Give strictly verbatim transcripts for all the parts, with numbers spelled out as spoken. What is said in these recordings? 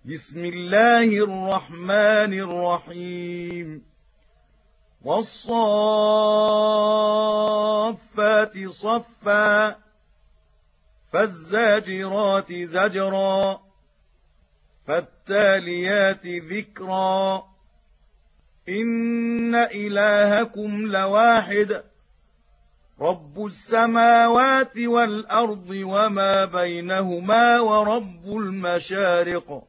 بسم الله الرحمن الرحيم والصافات صفا فالزاجرات زجرا فالتاليات ذكرا إن إلهكم لواحد رب السماوات والأرض وما بينهما ورب المشارق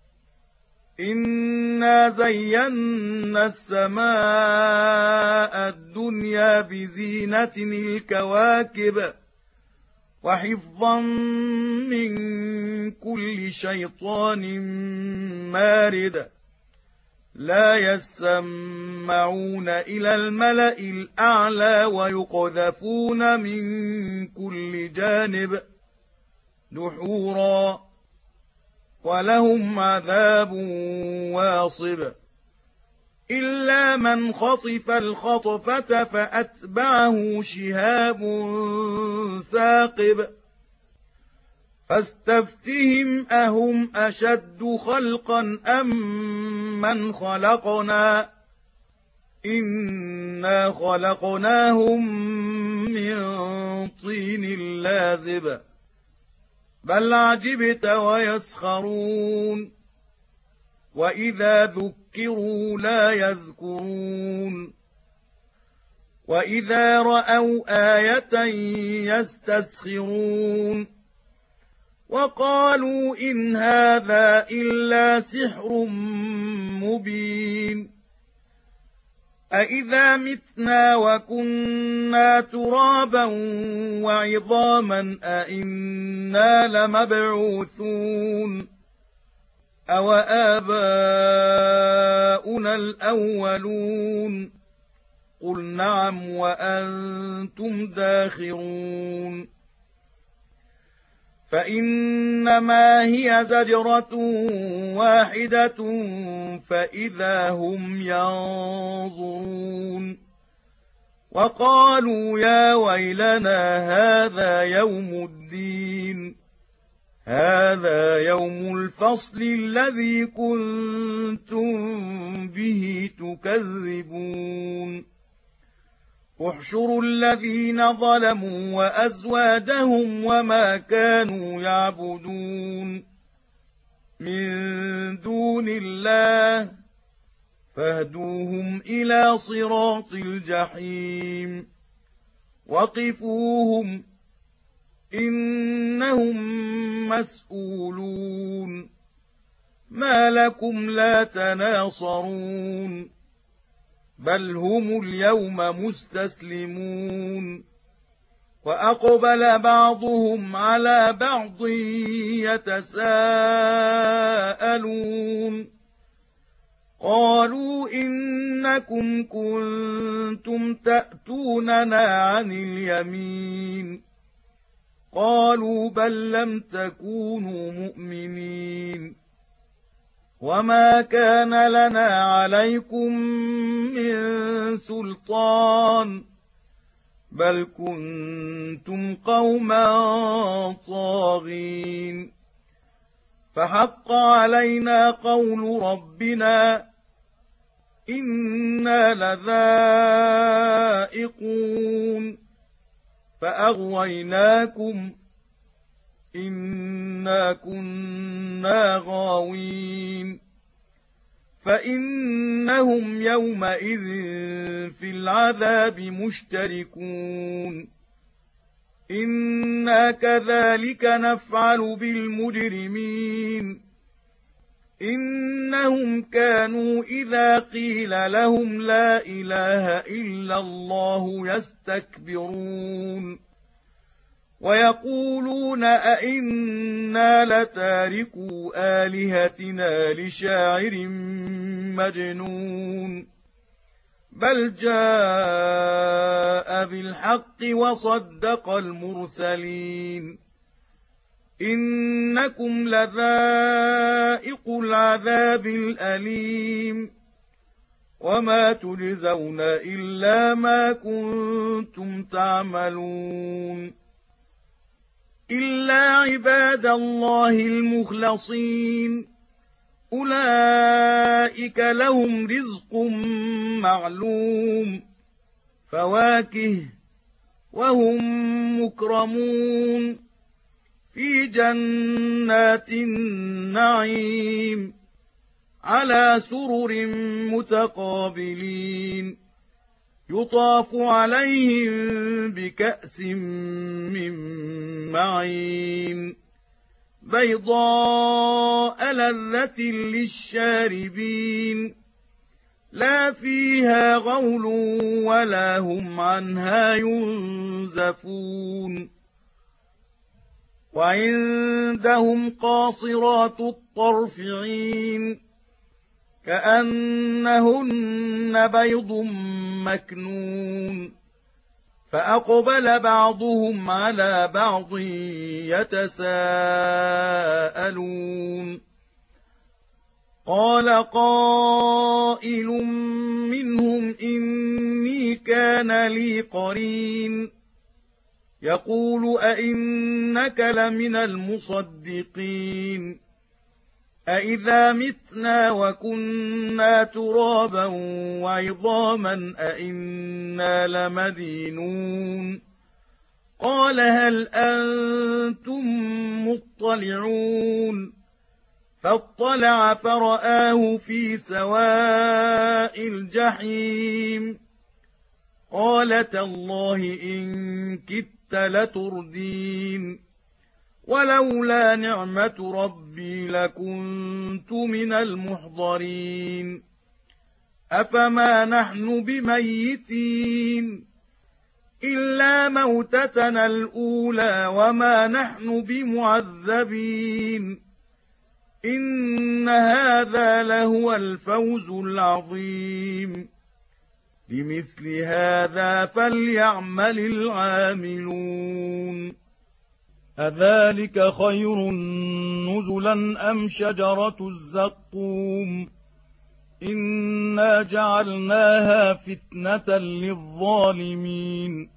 إنا زينا السماء الدنيا بزينة الكواكب وحفظا من كل شيطان مارد لا يسمعون إلى الملأ الأعلى ويقذفون من كل جانب دحورا ولهم عذاب واصب إلا من خطف الخطفة فأتبعه شهاب ثاقب فاستفتهم أهم أشد خلقا أم من خلقنا إنا خلقناهم من طين لازب بل عجبت ويسخرون وإذا ذكروا لا يذكرون وإذا رأوا آية يستسخرون وقالوا إن هذا إلا سحر مبين أإذا متنا وكنا ترابا وعظاما أإنا لمبعوثون أو آباؤنا الأولون قل نعم وأنتم داخرون فإنما هي زجرة واحدة فإذا هم ينظرون وقالوا يا ويلنا هذا يوم الدين هذا يوم الفصل الذي كنتم به تكذبون احشروا الذين ظلموا وأزواجهم وما كانوا يعبدون من دون الله فاهدوهم إلى صراط الجحيم وقفوهم إنهم مسؤولون ما لكم لا تناصرون بل هم اليوم مستسلمون وأقبل بعضهم على بعض يتساءلون قالوا إنكم كنتم تأتوننا عن اليمين قالوا بل لم تكونوا مؤمنين وما كان لنا عليكم من سلطان بل كنتم قوما طاغين فحق علينا قول ربنا إنا لذائقون فأغويناكم إنا كنا غاوين فإنهم يومئذ في العذاب مشتركون إنا كذلك نفعل بالمجرمين إنهم كانوا إذا قيل لهم لا إله إلا الله يستكبرون ويقولون أئنا لتاركو آلهتنا لشاعر مجنون بل جاء بالحق وصدق المرسلين إنكم لذائق العذاب الأليم وما تجزون إلا ما كنتم تعملون إلا عباد الله المخلصين ربك لهم رزق معلوم فواكه وهم مكرمون في جنات النعيم على سرر متقابلين يطاف عليهم بكأس من معين بيضاء لذة للشاربين لا فيها غول ولا هم عنها ينزفون وعندهم قاصرات الطرف عين كأنهن بيض مكنون فأقبل بعضهم على بعض يتساءلون قال قائل منهم إني كان لي قرين يقول أئنك لمن المصدقين أئذا متنا وكنا ترابا وعظاما أئنا لمدينون قال هل أنتم مطلعون فاطلع فرآه في سواء الجحيم قال تالله إن كدت لتردين ولولا نعمة ربي لكنت من المحضرين أفما نحن بميتين إلا موتتنا الأولى وما نحن بمعذبين إن هذا لهو الفوز العظيم لمثل هذا فليعمل العاملون أذلك خير نزلا أم شجرة الزقوم إنا جعلناها فتنة للظالمين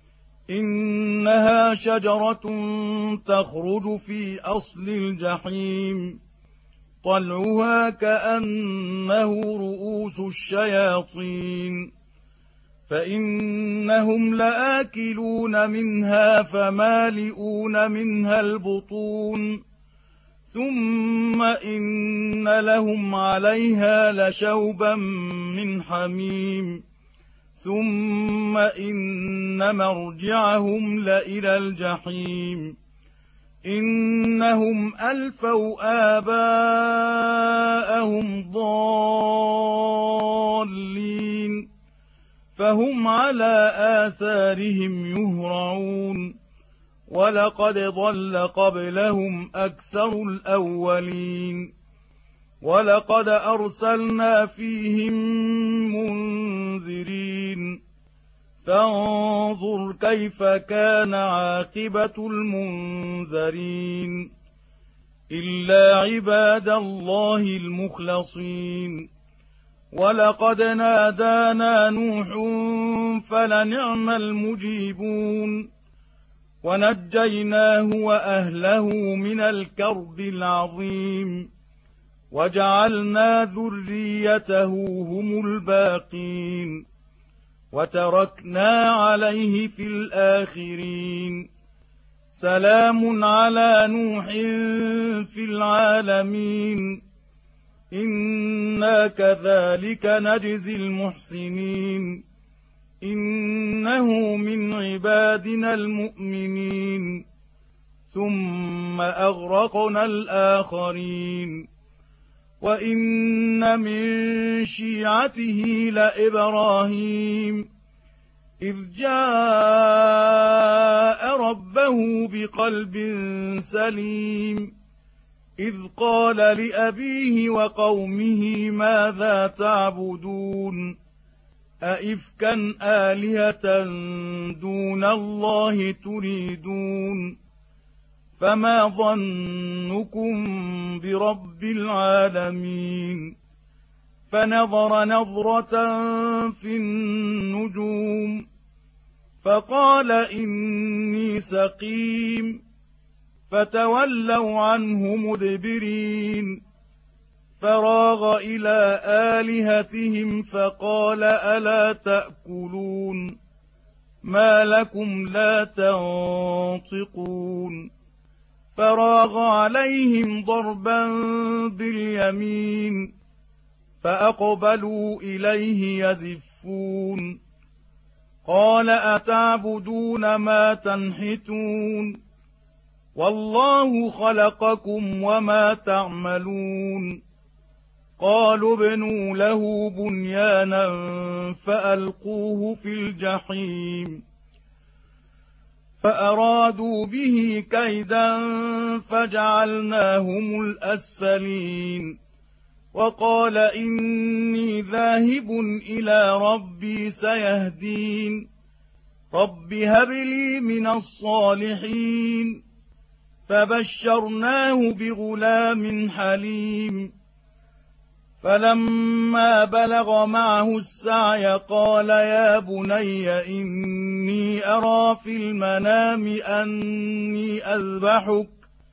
إنها شجرة تخرج في أصل الجحيم طلعها كأنه رؤوس الشياطين فإنهم لآكلون منها فمالئون منها البطون ثم إن لهم عليها لشوبا من حميم ثم إن مرجعهم لإلى الجحيم إنهم ألفوا آباءهم ضالين فهم على آثارهم يهرعون ولقد ضل قبلهم أكثر الأولين ولقد أرسلنا فيهم منذرين فانظر كيف كان عاقبة المنذرين إلا عباد الله المخلصين ولقد نادانا نوح فلنعم المجيبون ونجيناه وأهله من الكرب العظيم وجعلنا ذريته هم الباقين وتركنا عليه في الآخرين سلام على نوح في العالمين إنا كذلك نجزي المحسنين إنه من عبادنا المؤمنين ثم أغرقنا الآخرين وإن من شيعته لإبراهيم إذ جاء ربه بقلب سليم إذ قال لأبيه وقومه ماذا تعبدون أئفكا آلهة دون الله تريدون فما ظنكم برب العالمين فنظر نظرة في النجوم فقال إني سقيم فتولوا عنه مدبرين فراغ إلى آلهتهم فقال ألا تأكلون ما لكم لا تنطقون فراغ عليهم ضربا باليمين فأقبلوا إليه يزفون قال أتعبدون ما تنحتون والله خلقكم وما تعملون قالوا ابنوا له بنيانا فألقوه في الجحيم فأرادوا به كيدا فجعلناهم الأسفلين وقال إني ذاهب إلى ربي سيهدين رب هب لي من الصالحين فبشرناه بغلام حليم فلما بلغ معه السعي قال يا بني إني أرى في المنام أني أذبحك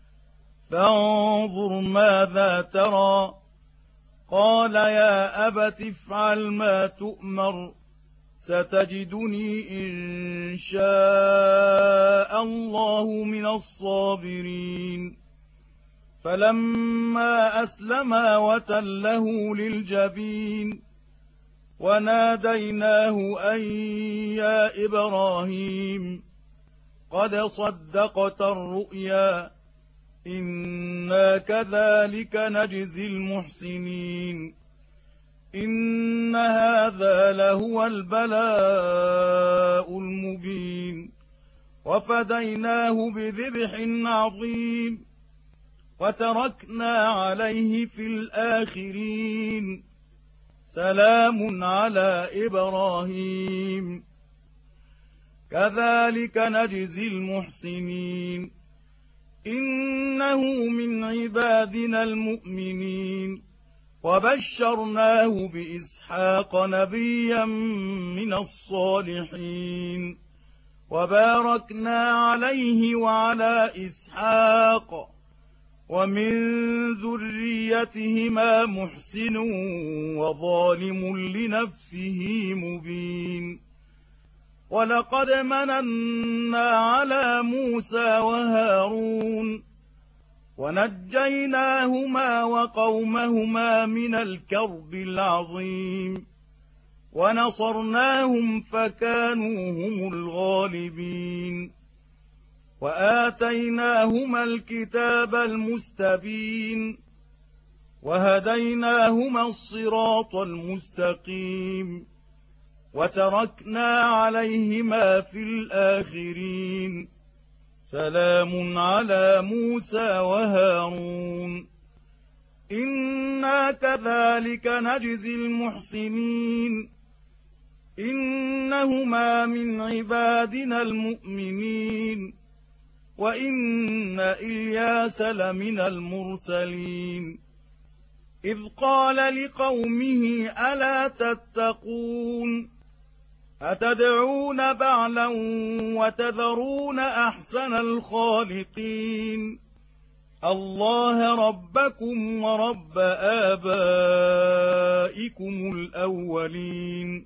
فانظر ماذا ترى قال يا أبت افعل ما تؤمر ستجدني إن شاء الله من الصابرين فلما أسلما وتله للجبين وناديناه أن يا إبراهيم قد صدقت الرؤيا إنا كذلك نجزي المحسنين إن هذا لهو البلاء المبين وفديناه بذبح عظيم وتركنا عليه في الآخرين سلام على إبراهيم كذلك نجزي المحسنين إنه من عبادنا المؤمنين وبشرناه بإسحاق نبيا من الصالحين وباركنا عليه وعلى إسحاق ومن ذريتهما محسن وظالم لنفسه مبين ولقد مننا على موسى وهارون ونجيناهما وقومهما من الكرب العظيم ونصرناهم فكانوا هم الغالبين وآتيناهما الكتاب المستبين وهديناهما الصراط المستقيم وتركنا عليهما في الآخرين سلام على موسى وهارون إنا كذلك نجزي المحسنين إنهما من عبادنا المؤمنين وإن إلياس لمن المرسلين إذ قال لقومه ألا تتقون أتدعون بعلا وتذرون أحسن الخالقين الله ربكم ورب آبائكم الأولين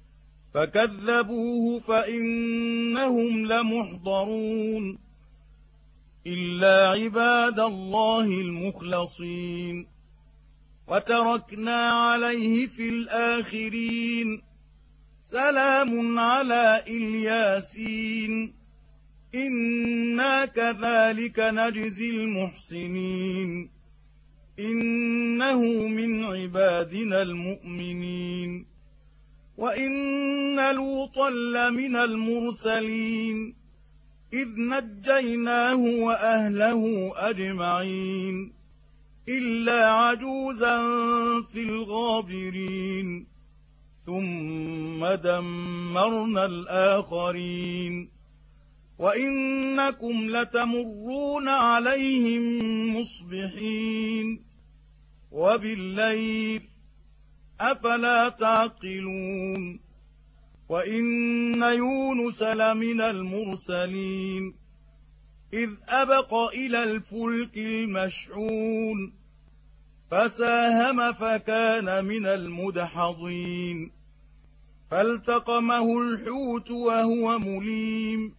فكذبوه فإنهم لمحضرون إلا عباد الله المخلصين وتركنا عليه في الآخرين سلام على الياسين إنا كذلك نجزي المحسنين إنه من عبادنا المؤمنين وإن لوطا لمن المرسلين إذ نجيناه وأهله أجمعين إلا عجوزا في الغابرين ثم دمرنا الآخرين وإنكم لتمرون عليهم مصبحين وبالليل أفلا تعقلون وإن يونس لمن المرسلين إذ أبق إلى الفلك المشحون فساهم فكان من المدحضين فالتقمه الحوت وهو مليم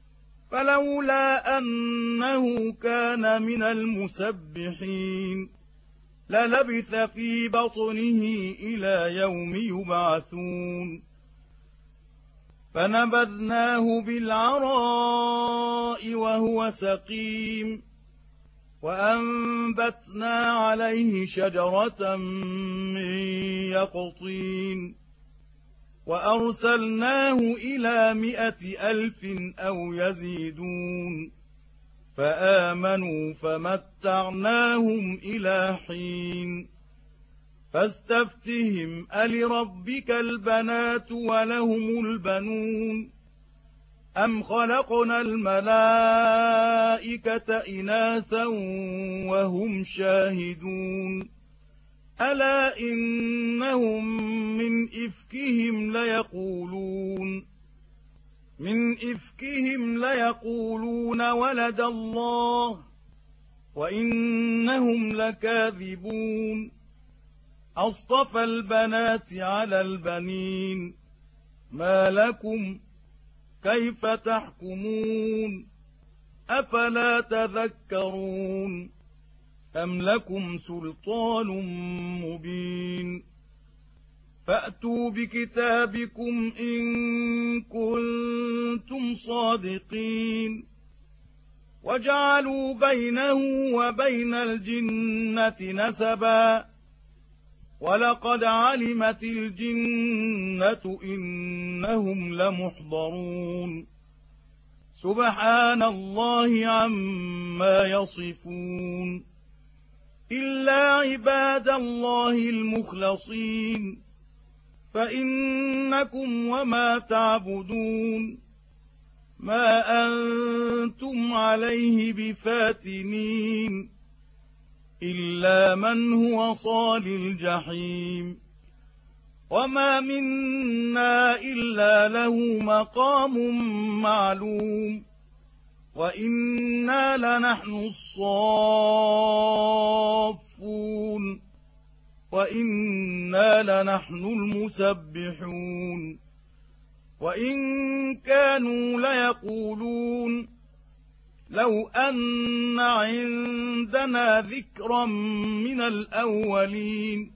فلولا أنه كان من المسبحين للبث في بطنه إلى يوم يبعثون فنبذناه بالعراء وهو سقيم وأنبتنا عليه شجرة من يقطين وأرسلناه إلى مائة ألف أو يزيدون فآمنوا فمتعناهم إلى حين فاستفتهم ألربك البنات ولهم البنون أم خلقنا الملائكة إناثا وهم شاهدون ألا إنهم من إفكهم ليقولون من إفكهم ليقولون ولد الله وإنهم لكاذبون أصطفى البنات على البنين ما لكم كيف تحكمون أفلا تذكرون أم لكم سلطان مبين فأتوا بكتابكم إن كنتم صادقين وجعلوا بينه وبين الجنة نسبا ولقد علمت الجنة إنهم لمحضرون سبحان الله عما يصفون إلا عباد الله المخلصين فإنكم وما تعبدون ما أنتم عليه بفاتنين إلا من هو صال الجحيم وما منا إلا له مقام معلوم وإنا لنحن الصافون وإنا لنحن المسبحون وإن كانوا ليقولون لو أن عندنا ذكرا من الأولين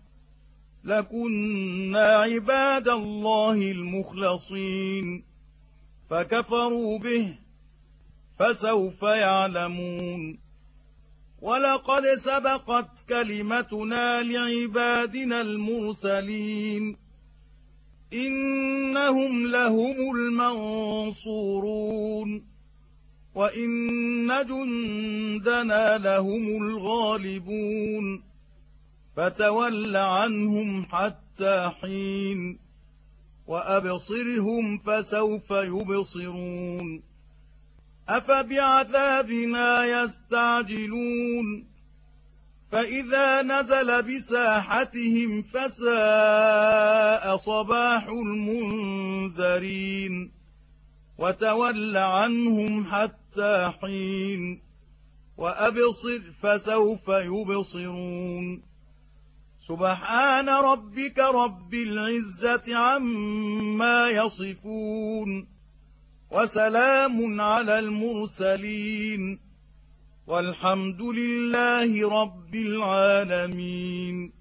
لكنا عباد الله المخلصين فكفروا به فسوف يعلمون ولقد سبقت كلمتنا لعبادنا المرسلين إنهم لهم المنصورون وإن جندنا لهم الغالبون فتول عنهم حتى حين وأبصرهم فسوف يبصرون أفبعذابنا يستعجلون فإذا نزل بساحتهم فساء صباح المنذرين وتول عنهم حتى حين وأبصر فسوف يبصرون سبحان ربك رب العزة عما يصفون وسلام على المرسلين والحمد لله رب العالمين.